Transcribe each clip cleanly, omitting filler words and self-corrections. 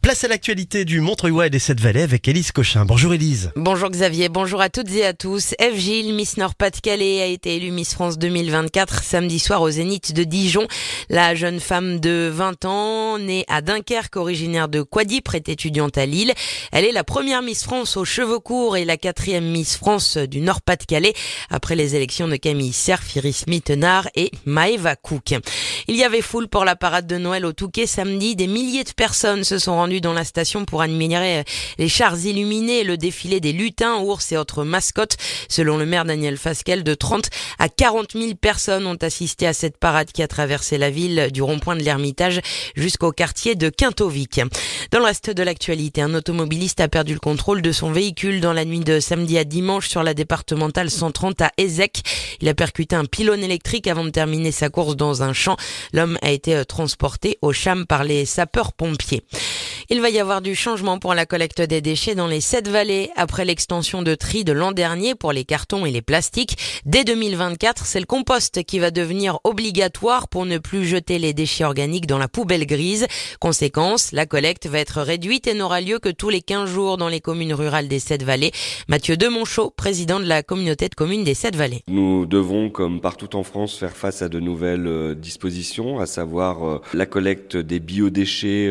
Place à l'actualité du Montreuil et des Sept-Vallées avec Élise Cochin. Bonjour Élise. Bonjour Xavier, bonjour à toutes et à tous. Ève Gilles, Miss Nord-Pas-de-Calais, a été élue Miss France 2024 samedi soir au Zénith de Dijon. La jeune femme de 20 ans, née à Dunkerque, originaire de Coidipre, est étudiante à Lille. Elle est la première Miss France aux cheveux courts et la quatrième Miss France du Nord-Pas-de-Calais après les élections de Camille Cerf, Iris Mittenard et Maëva Cook. Il y avait foule pour la parade de Noël au Touquet samedi. Des milliers de personnes se sont rendues dans la station pour admirer les chars illuminés et le défilé des lutins, ours et autres mascottes. Selon le maire Daniel Fasquelle, de 30 à 40 000 personnes ont assisté à cette parade qui a traversé la ville du rond-point de l'Ermitage jusqu'au quartier de Quintovic. Dans le reste de l'actualité, un automobiliste a perdu le contrôle de son véhicule dans la nuit de samedi à dimanche sur la départementale 130 à Ézec. Il a percuté un pylône électrique avant de terminer sa course dans un champ. L'homme a été transporté au CHAM par les sapeurs-pompiers. Il va y avoir du changement pour la collecte des déchets dans les Sept-Vallées. Après l'extension de tri de l'an dernier pour les cartons et les plastiques, dès 2024, c'est le compost qui va devenir obligatoire pour ne plus jeter les déchets organiques dans la poubelle grise. Conséquence, la collecte va être réduite et n'aura lieu que tous les 15 jours dans les communes rurales des Sept-Vallées. Mathieu Demonchot, président de la communauté de communes des Sept-Vallées. Nous devons, comme partout en France, faire face à de nouvelles dispositions, à savoir la collecte des biodéchets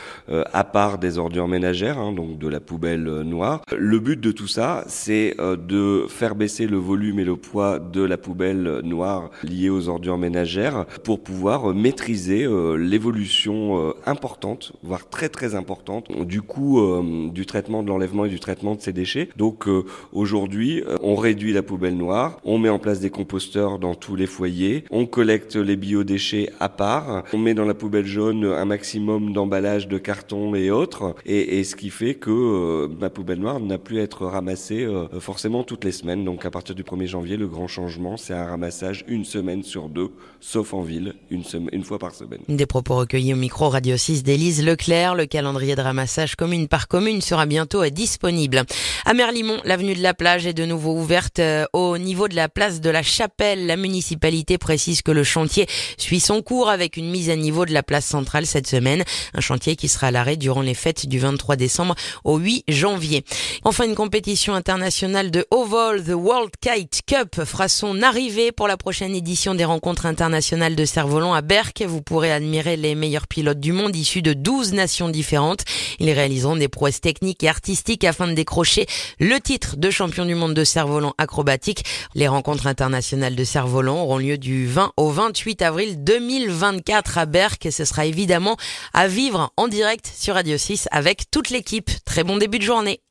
à part des ordures ménagères, donc de la poubelle noire. Le but de tout ça, c'est de faire baisser le volume et le poids de la poubelle noire liée aux ordures ménagères pour pouvoir maîtriser l'évolution importante, voire très très importante, du coût du traitement de l'enlèvement et du traitement de ces déchets. Donc aujourd'hui, on réduit la poubelle noire, on met en place des composteurs dans tous les foyers, on collecte les biodéchets à part, on met dans la poubelle jaune un maximum d'emballages de carton et autres, et ce qui fait que ma poubelle noire n'a plus à être ramassée forcément toutes les semaines. Donc à partir du 1er janvier, le grand changement, c'est un ramassage une semaine sur deux, sauf en ville, une fois par semaine. Des propos recueillis au micro Radio 6 d'Élise Leclerc. Le calendrier de ramassage commune par commune sera bientôt disponible. À Merlimont, l'avenue de la Plage est de nouveau ouverte au niveau de la place de la Chapelle. La municipalité précise que le chantier suit son cours avec une mise à niveau de la place centrale cette semaine. Un chantier qui sera à l'arrêt durant les fêtes du 23 décembre au 8 janvier. Enfin, une compétition internationale de haut vol, The World Kite Cup, fera son arrivée pour la prochaine édition des rencontres internationales de cerf-volant à Berck. Vous pourrez admirer les meilleurs pilotes du monde issus de 12 nations différentes. Ils réaliseront des prouesses techniques et artistiques afin de décrocher le titre de champion du monde de cerf-volant acrobatique. Les rencontres internationales de cerf-volant auront lieu du 20 au 28 avril 2024 à Berck. Et ce sera évidemment à vivre en direct sur Radio 6 avec toute l'équipe. Très bon début de journée.